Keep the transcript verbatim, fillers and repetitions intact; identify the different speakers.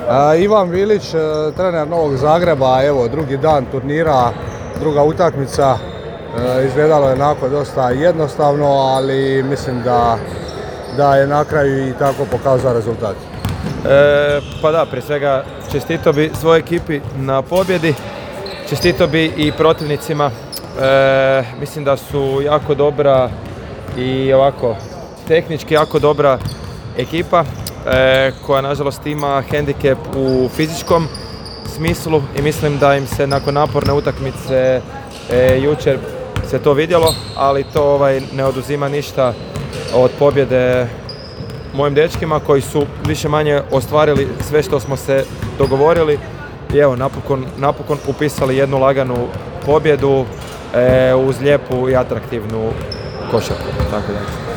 Speaker 1: A, Ivan Bilić, e, trener Novog Zagreba, evo drugi dan turnira, druga utakmica. E, izgledalo je onako dosta jednostavno, ali mislim da, da je na kraju i tako pokazao rezultat.
Speaker 2: E, pa da, prije svega čestito bi svojoj ekipi na pobjedi, čestito bi i protivnicima. E, mislim da su jako dobra i ovako tehnički jako dobra ekipa e, koja nažalost ima hendikep u fizičkom smislu i mislim da im se nakon naporne utakmice e, jučer se to vidjelo, ali to ovaj, ne oduzima ništa od pobjede mojim dečkima koji su više manje ostvarili sve što smo se dogovorili i evo napokon, napokon upisali jednu laganu pobjedu e, uz lijepu i atraktivnu košarku. Tako da.